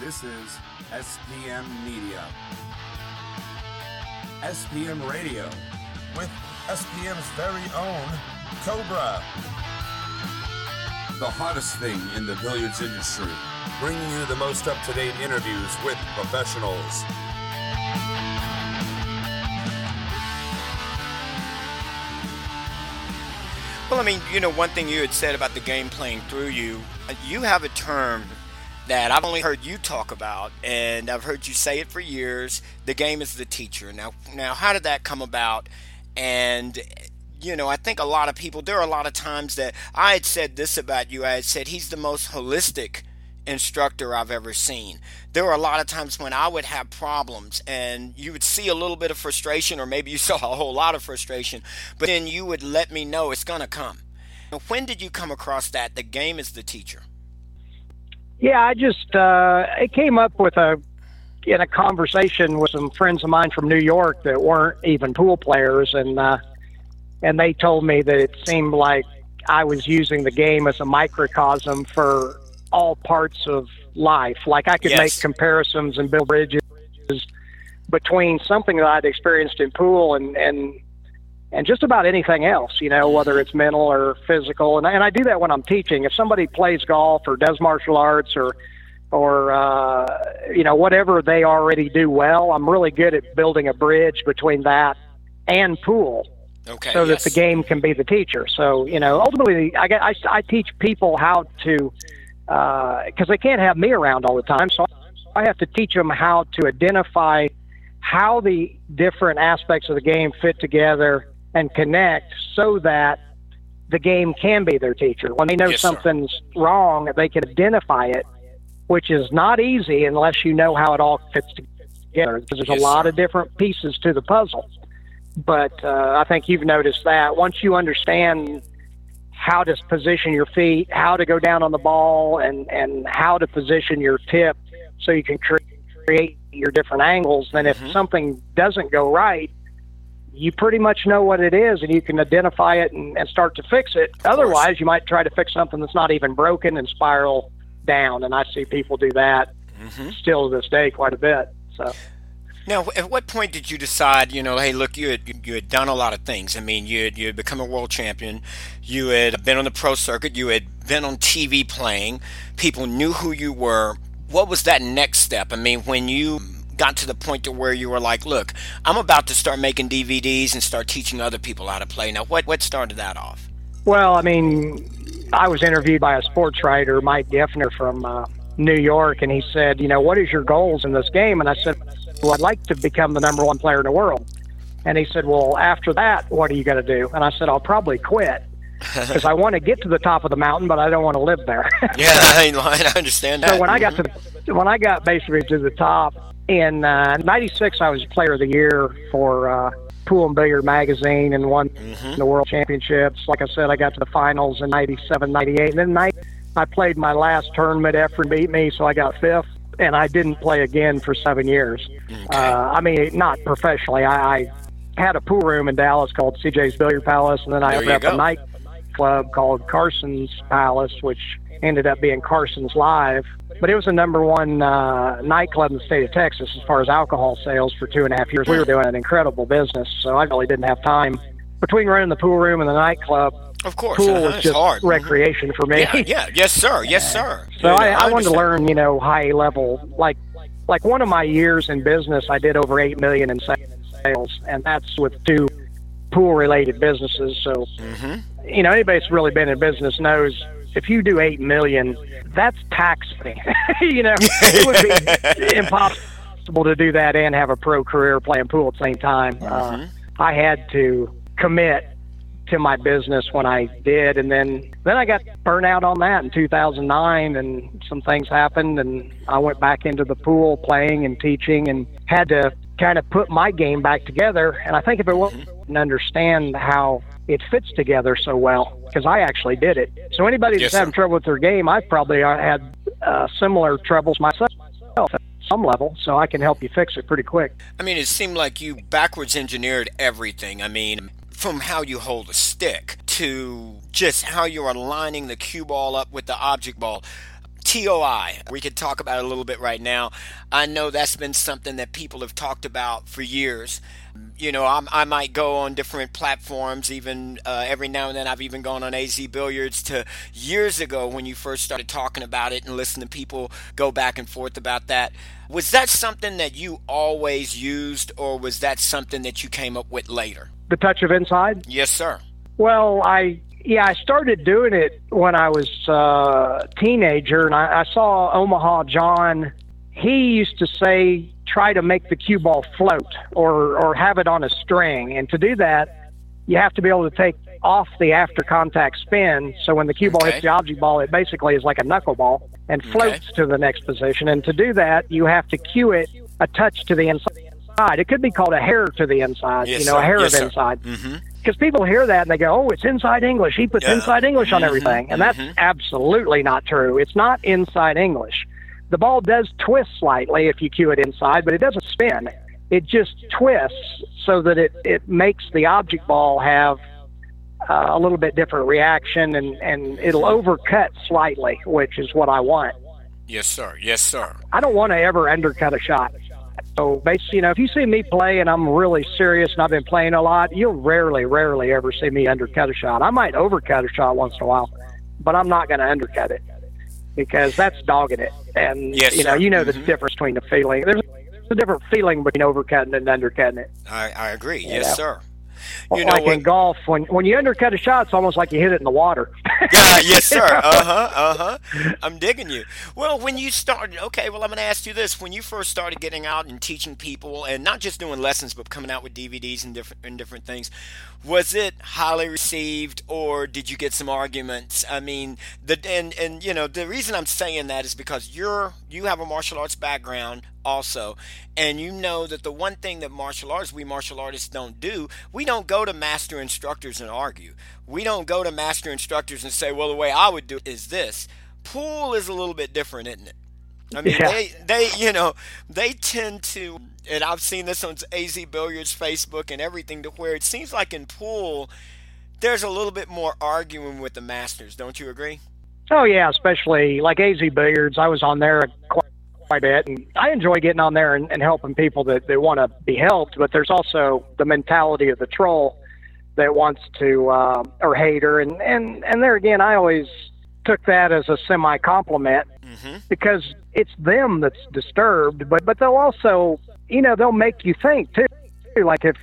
This is SPM Media. SPM Radio with SPM's very own Cobra. The hottest thing in the billiards industry, bringing you the most up-to-date interviews with professionals. Well, I mean, one thing you had said about the game playing through you, you have a term that I've only heard you talk about, and I've heard you say it for years. The game is the teacher. Now, how did that come about? And, I think a lot of people, there are a lot of times that I had said this about you. I had said he's the most holistic instructor I've ever seen. There were a lot of times when I would have problems and you would see a little bit of frustration, or maybe you saw a whole lot of frustration, but then you would let me know it's going to come. Now, when did you come across that? The game is the teacher. Yeah, I just, it came up in a conversation with some friends of mine from New York that weren't even pool players, and they told me that it seemed like I was using the game as a microcosm for all parts of life. Like I could make comparisons and build bridges between something that I'd experienced in pool and just about anything else, whether it's mental or physical. And I do that when I'm teaching. If somebody plays golf or does martial arts or whatever they already do well, I'm really good at building a bridge between that and pool. Okay, so that the game can be the teacher. So, ultimately I teach people how to, because they can't have me around all the time. So I have to teach them how to identify how the different aspects of the game fit together and connect so that the game can be their teacher. When they know something's wrong, they can identify it, which is not easy unless you know how it all fits together, because there's a lot of different pieces to the puzzle. But I think you've noticed that once you understand how to position your feet, how to go down on the ball, and how to position your tip so you can create your different angles, then if something doesn't go right, you pretty much know what it is and you can identify it and start to fix it. Otherwise, you might try to fix something that's not even broken and spiral down. And I see people do that still to this day quite a bit. So. Now, at what point did you decide, hey, look, you had done a lot of things. I mean, you had become a world champion. You had been on the pro circuit. You had been on TV playing. People knew who you were. What was that next step? I mean, when you got to the point to where you were like, look, I'm about to start making DVDs and start teaching other people how to play. Now, what started that off? Well, I mean, I was interviewed by a sports writer, Mike Geffner from New York, and he said, what is your goals in this game? And I said, well, I'd like to become the number one player in the world. And he said, well, after that, what are you going to do? And I said, I'll probably quit because I want to get to the top of the mountain, but I don't want to live there. Yeah, I understand that. So when I got basically to the top in '96, I was Player of the Year for Pool and Billiard Magazine and won the World Championships. Like I said, I got to the finals in '97, '98, and then I played my last tournament. Efren beat me, so I got fifth. And I didn't play again for 7 years. Okay. I mean, not professionally. I had a pool room in Dallas called CJ's Billiard Palace, and then I opened up a nightclub called Carson's Palace, which ended up being Carson's Live. But it was the number one nightclub in the state of Texas as far as alcohol sales for 2.5 years. We were doing an incredible business, so I really didn't have time. Between running the pool room and the nightclub, of course, pool was just hard. Recreation for me. Yeah, yes, sir. So I wanted to learn, high level. Like one of my years in business, I did over $8 million in sales, and that's with 2 pool-related businesses. So, anybody that's really been in business knows if you do $8 million, that's taxing. It would be impossible to do that and have a pro career playing pool at the same time. I had to commit to my business when I did, and then I got burnt out on that in 2009, and some things happened, and I went back into the pool playing and teaching and had to kind of put my game back together. And I think if it wasn't understand how it fits together so well, because I actually did it. So anybody that's having trouble with their game, I've probably had similar troubles myself at some level, so I can help you fix it pretty quick. I mean, it seemed like you backwards engineered everything. I mean, from how you hold a stick to just how you're aligning the cue ball up with the object ball. TOI. We could talk about it a little bit right now. I know that's been something that people have talked about for years. I might go on different platforms, even every now and then. I've even gone on AZ Billiards to years ago when you first started talking about it and listen to people go back and forth about that. Was that something that you always used, or was that something that you came up with later? The touch of inside? Yes, sir. Well, I started doing it when I was a teenager, and I saw Omaha John. He used to say, try to make the cue ball float or have it on a string. And to do that, you have to be able to take off the after contact spin. So when the cue ball hits the object ball, it basically is like a knuckleball and floats to the next position. And to do that, you have to cue it a touch to the inside. It could be called a hair to the inside, a hair of inside. Because people hear that and they go, oh, it's inside English. He puts inside English on everything. And that's absolutely not true. It's not inside English. The ball does twist slightly if you cue it inside, but it doesn't spin. It just twists so that it makes the object ball have a little bit different reaction, and it'll overcut slightly, which is what I want. Yes, sir. Yes, sir. I don't want to ever undercut a shot. So basically, if you see me play and I'm really serious and I've been playing a lot, you'll rarely ever see me undercut a shot. I might overcut a shot once in a while, but I'm not going to undercut it, because that's dogging it. And, the difference between the feeling. There's a different feeling between overcutting and undercutting it. I agree. Yes, sir. In golf, when you undercut a shot, it's almost like you hit it in the water. Yeah, yes, sir. I'm digging you. Well, when you started, I'm going to ask you this. When you first started getting out and teaching people, and not just doing lessons, but coming out with DVDs and different things, was it highly received, or did you get some arguments? I mean, the reason I'm saying that is because you have a martial arts background also, and you know that the one thing that we martial artists don't do, we don't go to master instructors and argue. We don't go to master instructors and say, well, the way I would do it is this. Pool is a little bit different, isn't it? I mean, they tend to, and I've seen this on AZ Billiards Facebook and everything, to where it seems like in pool, there's a little bit more arguing with the masters. Don't you agree? Oh, yeah, especially like AZ Billiards. I was on there quite a bit, and I enjoy getting on there and helping people that want to be helped, but there's also the mentality of the troll that wants to, or hater, and there again, I always took that as a semi-compliment, because it's them that's disturbed, but they'll also, they'll make you think too. Like if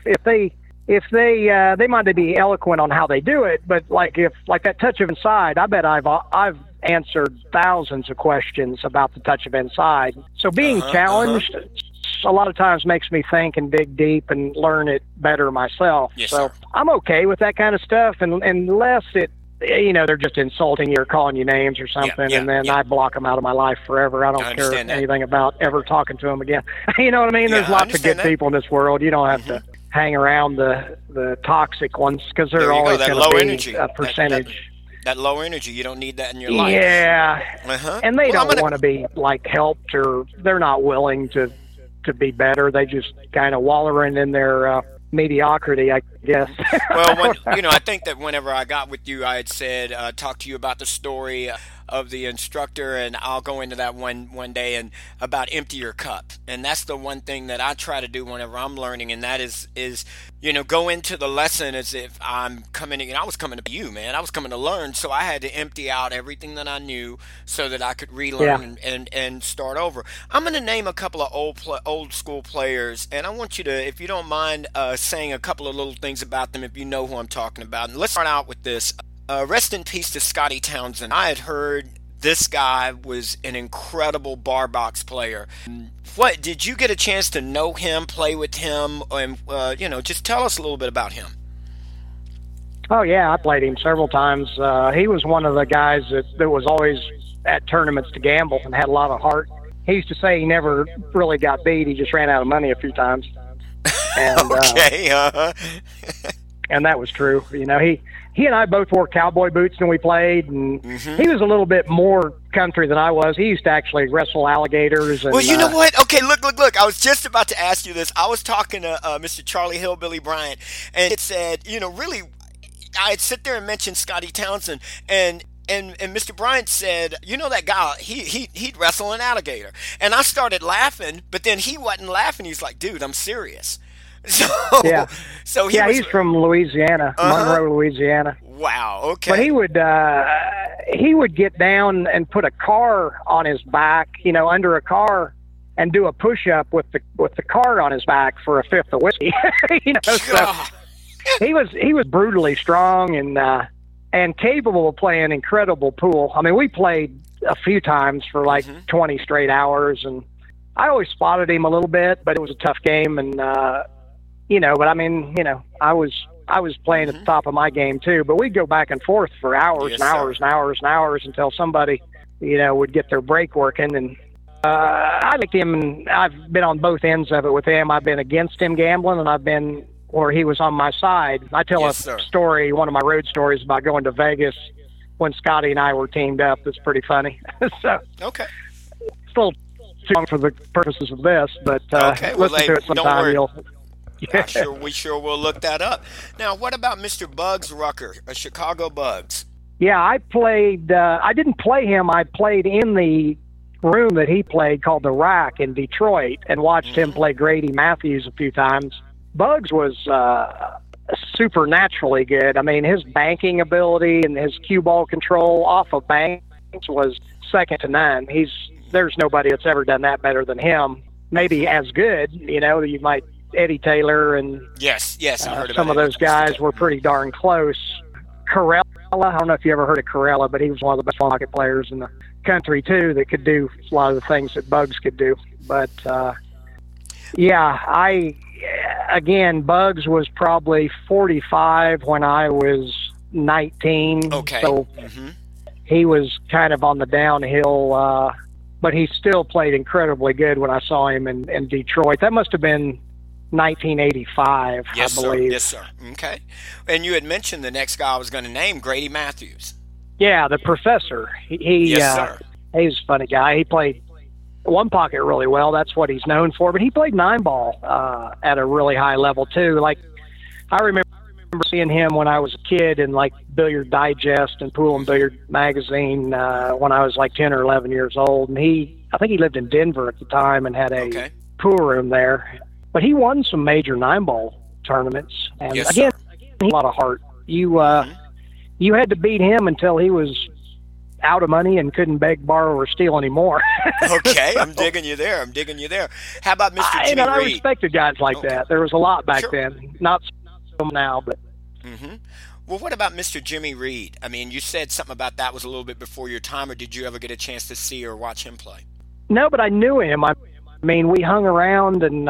they might be eloquent on how they do it, but like that touch of inside, I bet I've answered thousands of questions about the touch of inside. So being challenged a lot of times makes me think and dig deep and learn it better myself. Yes, so sir. I'm okay with that kind of stuff, and unless they're just insulting you or calling you names or something, and then I block them out of my life forever. I don't care anything about ever talking to them again. You know what I mean? There's lots of good people in this world. You don't have to hang around the toxic ones, because they're always going to be a percentage. That low energy, you don't need that in your life. Yeah, and they don't want to be helped, or they're not willing to be better. They just kind of wallowing in their mediocrity, I guess. Well, I think that whenever I got with you, I had said, talk to you about the story of the instructor, and I'll go into that one day, and about empty your cup. And that's the one thing that I try to do whenever I'm learning, and that is go into the lesson as if I'm coming in. I was coming to you, man. I was coming to learn, so I had to empty out everything that I knew so that I could relearn and start over. I'm going to name a couple of old school players, and I want you to, if you don't mind, saying a couple of little things about them if you know who I'm talking about. And let's start out with this. Rest in peace to Scotty Townsend. I had heard this guy was an incredible bar box player. What did you get a chance to know him, play with him, and just tell us a little bit about him? Oh yeah, I played him several times. He was one of the guys that was always at tournaments to gamble and had a lot of heart. He used to say he never really got beat; he just ran out of money a few times. And, and that was true. He and I both wore cowboy boots when we played, and he was a little bit more country than I was. He used to actually wrestle alligators. And, well, you know what? Okay, look. I was just about to ask you this. I was talking to Mr. Charlie Hillbilly Bryant, and it said, really, I'd sit there and mention Scotty Townsend, and And Mr. Bryant said, you know that guy, he'd wrestle an alligator. And I started laughing, but then he wasn't laughing. He's like, dude, I'm serious. So, Yeah. so Yeah, he's from Louisiana, Monroe, Louisiana. Wow, okay. But he would get down and put a car on his back, under a car, and do a push-up with the car on his back for a fifth of whiskey. So he was brutally strong and capable of playing incredible pool. I mean, we played a few times for like 20 straight hours, and I always spotted him a little bit, but it was a tough game, and but I mean, I was playing at the top of my game too, but we'd go back and forth for hours and hours and hours and hours until somebody, would get their break working. And I liked him, and I've been on both ends of it with him. I've been against him gambling, and I've been where he was on my side. I tell a story, one of my road stories about going to Vegas when Scotty and I were teamed up. It's pretty funny. So okay, it's a little too long for the purposes of this, but listen to it sometime. We sure will look that up. Now, what about Mr. Bugs Rucker, a Chicago Bugs? Yeah, I played. I didn't play him. I played in the room that he played, called the Rack in Detroit, and watched him play Grady Matthews a few times. Bugs was supernaturally good. I mean, his banking ability and his cue ball control off of banks was second to none. There's nobody that's ever done that better than him. Maybe as good, you might. Eddie Taylor and yes, I heard about some of those guys were pretty darn close. Corella, I don't know if you ever heard of Corella, but he was one of the best pocket players in the country too that could do a lot of the things that Bugs could do. But Bugs was probably 45 when I was 19. Okay. So he was kind of on the downhill, but he still played incredibly good when I saw him in Detroit. That must have been 1985, yes, I believe. Yes, sir. Okay. And you had mentioned the next guy I was going to name, Grady Matthews. Yeah, the professor. Yes, sir. He's a funny guy. He played one pocket really well. That's what he's known for. But he played 9-ball at a really high level, too. Like, I remember seeing him when I was a kid in, like, Billiard Digest and Pool and Billiard Magazine when I was, like, 10 or 11 years old. And I think he lived in Denver at the time and had a pool room there. But he won some major 9-ball tournaments, and again, he had a lot of heart. You had to beat him until he was out of money and couldn't beg, borrow, or steal anymore. Okay, I'm digging you there. How about Mr. Jimmy Reed? I respected guys like that. There was a lot back then, not so now, but. Well, what about Mr. Jimmy Reed? I mean, you said something about that was a little bit before your time, or did you ever get a chance to see or watch him play? No, but I knew him. I mean, we hung around, and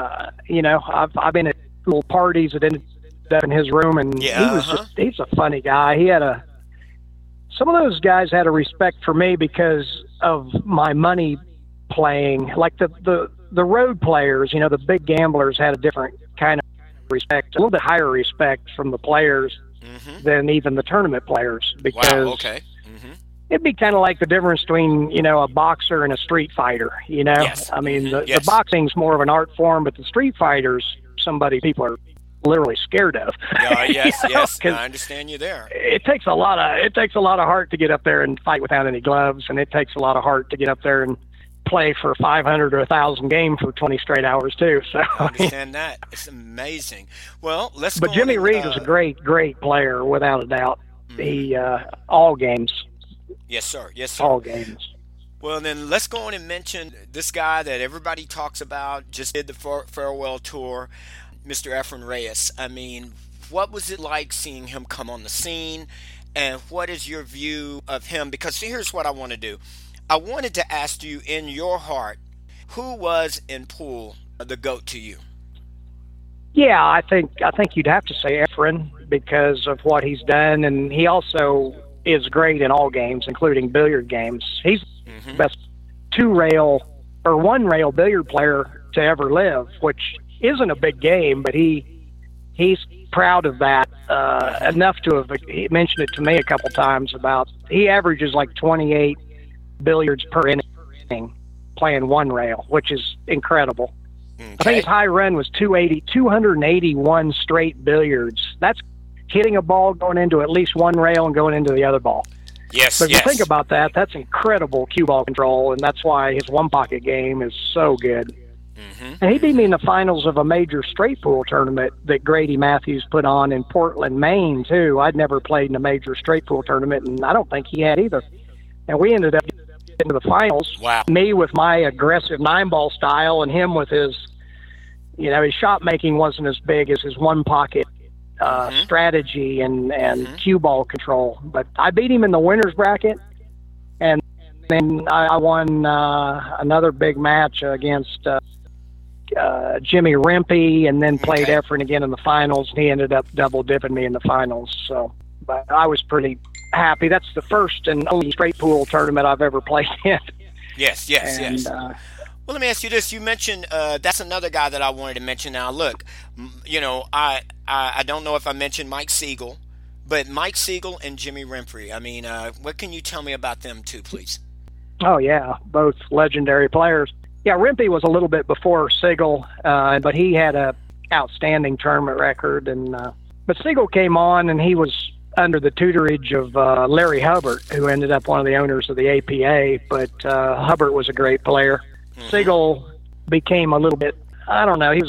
I've been at little parties that ended up in his room, and he's a funny guy. He had some of those guys had a respect for me because of my money playing. Like the road players, the big gamblers had a different kind of respect, a little bit higher respect from the players than even the tournament players, because it'd be kind of like the difference between, a boxer and a street fighter, Yes. I mean, the boxing's more of an art form, but the street fighter's people are literally scared of. Yes. I understand you there. It takes a lot of heart to get up there and fight without any gloves, and it takes a lot of heart to get up there and play for 500 or 1,000 game for 20 straight hours too. So I understand that. It's amazing. Well, But Jimmy Reed was a great player without a doubt. He all games. Yes, sir. All games. Well, then let's go on and mention this guy that everybody talks about, just did the farewell tour, Mr. Efren Reyes. I mean, what was it like seeing him come on the scene, and what is your view of him? Because here's what I want to do. I wanted to ask you, in your heart, who was in pool the GOAT to you? Yeah, I think you'd have to say Efren because of what he's done, and he also is great in all games, including billiard games. He's the best one-rail billiard player to ever live, which isn't a big game, but he's proud of that enough to have mentioned it to me a couple times about he averages like 28 billiards per inning playing one rail, which is incredible. Okay. I think his high run was 281 straight billiards. That's hitting a ball going into at least one rail and going into the other ball. Yes, So if you think about that, that's incredible cue ball control, and that's why his one-pocket game is so good. And he beat me in the finals of a major straight pool tournament that Grady Matthews put on in Portland, Maine, too. I'd never played in a major straight pool tournament, and I don't think he had either. And we ended up getting to the finals. Wow. Me with my aggressive 9-ball style, and him with his, his shot making wasn't as big as his one-pocket strategy and cue ball control. But I beat him in the winner's bracket, and then I won another big match against Jimmy Rempe, and then played Efren again in the finals, and he ended up double dipping me in the finals. So, but I was pretty happy. That's the first and only straight pool tournament I've ever played in. Yes. Well, let me ask you this. You mentioned that's another guy that I wanted to mention. Now, look, I don't know if I mentioned Mike Siegel, but Mike Siegel and Jimmy Rempe. I mean, what can you tell me about them two, please? Oh, yeah, both legendary players. Yeah, Rempe was a little bit before Siegel, but he had a outstanding tournament record. But Siegel came on, and he was under the tutorage of Larry Hubbard, who ended up one of the owners of the APA. But Hubbard was a great player. Siegel became a little bit, I don't know, he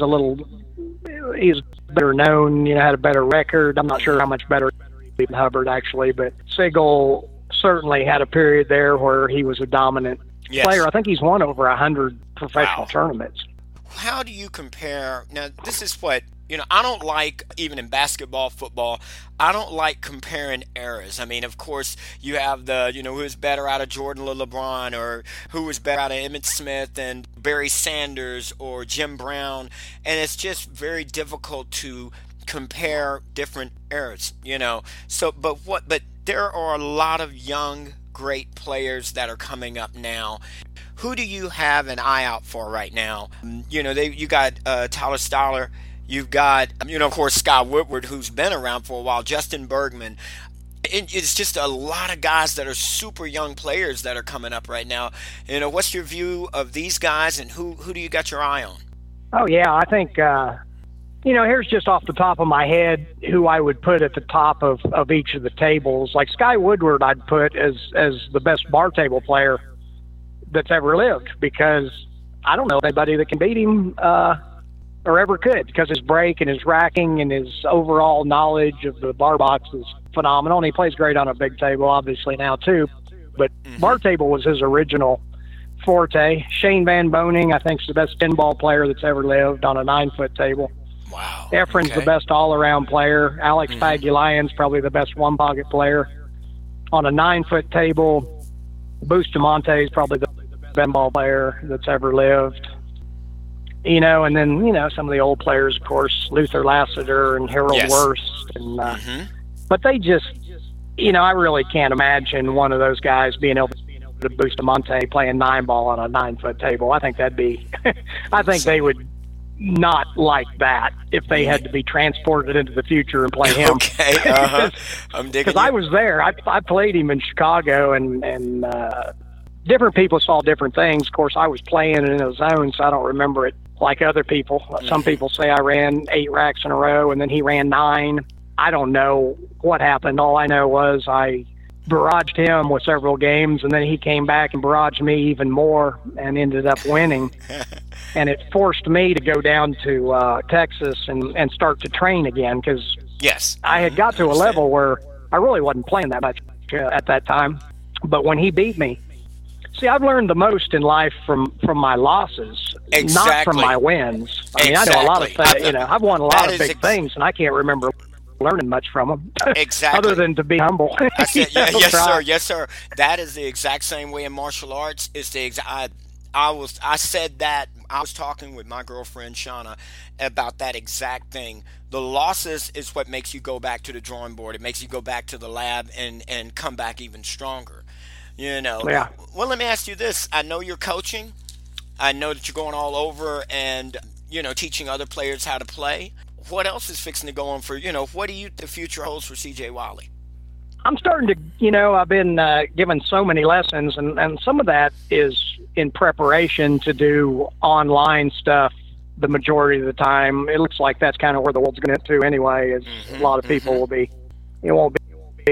was better known, had a better record. I'm not sure how much better than Hubbard, actually, but Siegel certainly had a period there where he was a dominant player. I think he's won over 100 professional tournaments. How do you compare? Now, this is what, I don't like, even in basketball, football, I don't like comparing eras. I mean, of course, you have the, who was better out of Jordan or LeBron, or who was better out of Emmitt Smith and Barry Sanders or Jim Brown. And it's just very difficult to compare different eras, So, but there are a lot of young, great players that are coming up now. Who do you have an eye out for right now? You got Tyler Stoller. You've got, of course, Scott Woodward, who's been around for a while, Justin Bergman. It's just a lot of guys that are super young players that are coming up right now. What's your view of these guys, and who do you got your eye on? Oh, yeah, I think, here's just off the top of my head who I would put at the top of each of the tables. Like Sky Woodward I'd put as the best bar table player that's ever lived, because I don't know anybody that can beat him or ever could, because his break and his racking and his overall knowledge of the bar box is phenomenal. And he plays great on a big table, obviously, now too. But bar table was his original forte. Shane Van Boning, I think, is the best 10-ball player that's ever lived on a 9-foot table. Wow. Efren's the best all-around player. Alex Pagulayan's probably the best one-pocket player on a 9-foot table. Bustamante is probably the best 10-ball player that's ever lived. And then, some of the old players, of course, Luther Lassiter and Harold Wurst. And, but they just, I really can't imagine one of those guys being able to Bustamante playing 9-ball on a 9-foot table. I think that'd be, I think they would not like that if they had to be transported into the future and play him. Okay, I'm digging. Because I was there. I played him in Chicago, and different people saw different things. Of course, I was playing in a zone, so I don't remember it like other people. Some people say I ran 8 racks in a row, and then he ran 9. I don't know what happened. All I know was I barraged him with several games, and then he came back and barraged me even more and ended up winning. And it forced me to go down to Texas and start to train again, because I had got to a level where I really wasn't playing that much at that time. But when he beat me, see, I've learned the most in life from my losses, not from my wins. I mean, I know a lot of things. I've won a lot of big things, and I can't remember learning much from them. Exactly. Other than to be humble. I said, yes, sir. That is the exact same way in martial arts. It's the exact. I said that. I was talking with my girlfriend Shauna about that exact thing. The losses is what makes you go back to the drawing board. It makes you go back to the lab and come back even stronger. Yeah. Well, let me ask you this. I know you're coaching. I know that you're going all over and, teaching other players how to play. What else is fixing to go on for, what do the future holds for CJ Wiley? I'm starting to, I've been given so many lessons, and some of that is in preparation to do online stuff the majority of the time. It looks like that's kind of where the world's going to anyway, is a lot of people will be, won't be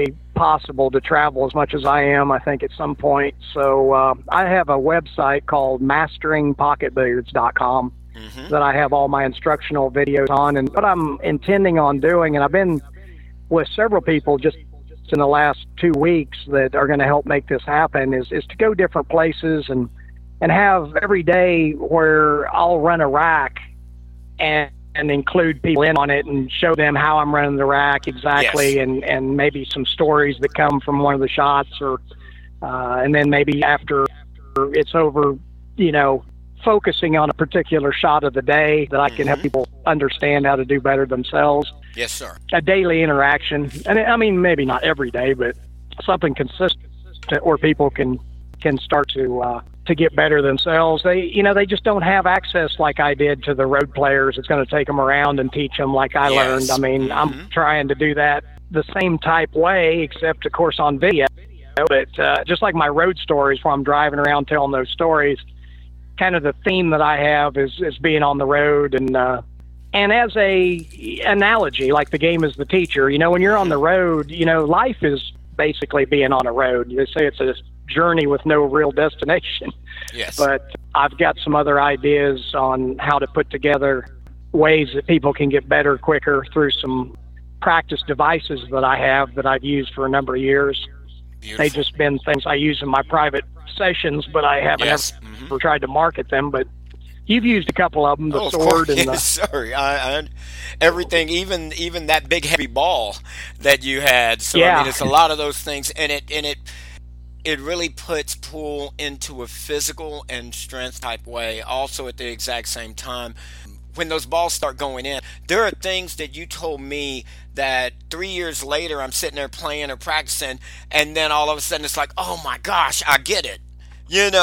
possible to travel as much as I am, I think, at some point. So I have a website called masteringpocketbilliards.com that I have all my instructional videos on. And what I'm intending on doing, and I've been with several people just in the last 2 weeks that are going to help make this happen, is to go different places and have every day where I'll run a rack and include people in on it and show them how I'm running the rack exactly, Yes. and maybe some stories that come from one of the shots, or and then maybe after it's over, focusing on a particular shot of the day that I can help people understand how to do better themselves. Yes, sir. A daily interaction, and I mean, maybe not every day, but something consistent where people can start to get better themselves. They just don't have access like I did to the road players. It's going to take them around and teach them like I learned. I mean, I'm trying to do that the same type way, except of course on video. But just like my road stories, where I'm driving around telling those stories, kind of the theme that I have is being on the road, and as a analogy, like the game is the teacher. When you're on the road, life is basically being on a road. They say it's a journey with no real destination. Yes. But I've got some other ideas on how to put together ways that people can get better quicker through some practice devices that I have that I've used for a number of years. Beautiful. They've just been things I use in my private sessions, but I haven't ever tried to market them. But you've used a couple of them, the sword and yes, sir. I everything, even that big heavy ball that you had. So I mean, it's a lot of those things, and it really puts pool into a physical and strength type way. Also, at the exact same time, when those balls start going in, there are things that you told me that 3 years later I'm sitting there playing or practicing, and then all of a sudden it's like, oh my gosh, I get it. And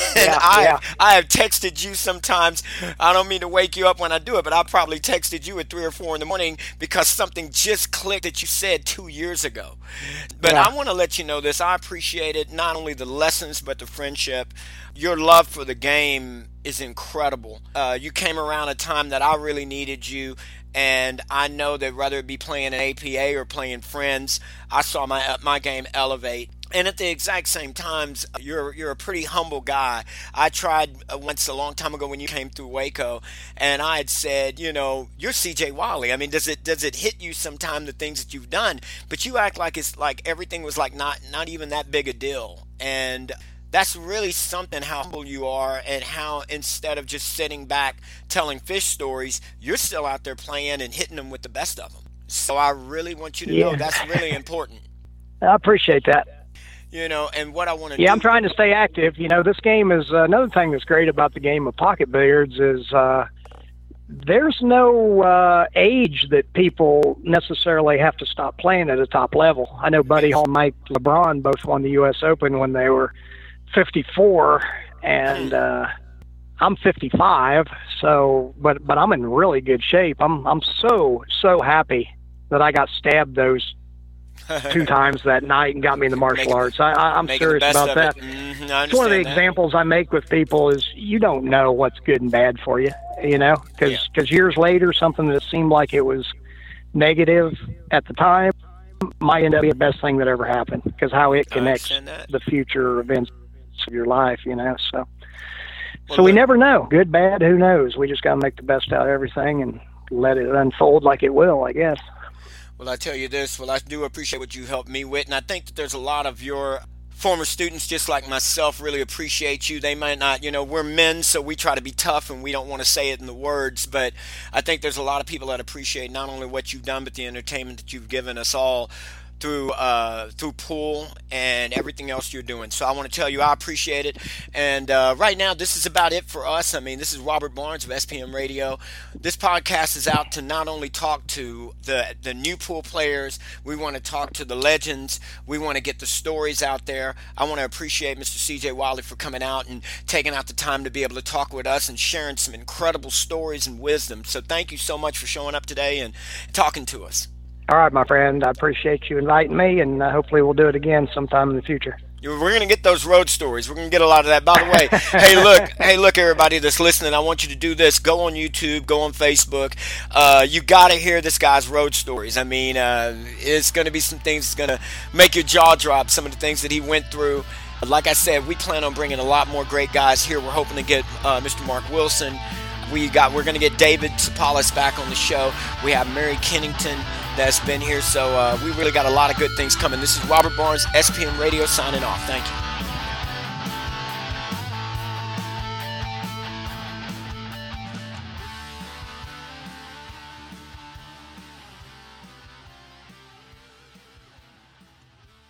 I have texted you sometimes. I don't mean to wake you up when I do it, but I probably texted you at 3 or 4 in the morning because something just clicked that you said 2 years ago. But I want to let you know this. I appreciate it, not only the lessons, but the friendship. Your love for the game is incredible. You came around a time that I really needed you, and I know that whether it be playing an APA or playing friends, I saw my game elevate. And at the exact same times, you're a pretty humble guy. I tried once a long time ago when you came through Waco, and I had said, you're CJ Wiley. I mean, does it hit you sometime, the things that you've done? But you act like it's like everything was like not even that big a deal. And that's really something, how humble you are, and how instead of just sitting back telling fish stories, you're still out there playing and hitting them with the best of them. So I really want you to know that's really important. I appreciate that. And what I want to do. Yeah, I'm trying to stay active. This game is another thing that's great about the game of pocket billiards is there's no age that people necessarily have to stop playing at a top level. I know Buddy Hall and Mike LeBron both won the U.S. Open when they were 54, and I'm 55. So, but I'm in really good shape. I'm so happy that I got stabbed those 2 times that night and got me in the martial arts. I'm serious about that. It's one of the examples I make with people is you don't know what's good and bad for you, because years later, something that seemed like it was negative at the time might end up being the best thing that ever happened, because how it connects the future events of your life, So we never know. Good, bad, who knows? We just got to make the best out of everything and let it unfold like it will, I guess. Well, I tell you this, I do appreciate what you helped me with, and I think that there's a lot of your former students, just like myself, really appreciate you. They might not, we're men, so we try to be tough, and we don't want to say it in the words, but I think there's a lot of people that appreciate not only what you've done, but the entertainment that you've given us all through pool and everything else you're doing. So I want to tell you I appreciate it. And right now, this is about it for us. I mean, this is Robert Barnes of SPM Radio. This podcast is out to not only talk to the new pool players, we want to talk to the legends, we want to get the stories out there. I want to appreciate Mr. CJ Wiley for coming out and taking out the time to be able to talk with us and sharing some incredible stories and wisdom. So thank you so much for showing up today and talking to us. All right, my friend. I appreciate you inviting me, and hopefully we'll do it again sometime in the future. We're going to get those road stories. We're going to get a lot of that. By the way, hey, look, everybody that's listening, I want you to do this. Go on YouTube, go on Facebook. You got to hear this guy's road stories. I mean, it's going to be some things that's going to make your jaw drop, some of the things that he went through. Like I said, we plan on bringing a lot more great guys here. We're hoping to get Mr. Mark Wilson. We're going to get David Sapalis back on the show. We have Mary Kennington that's been here. So we really got a lot of good things coming. This is Robert Barnes, SPM Radio, signing off. Thank you.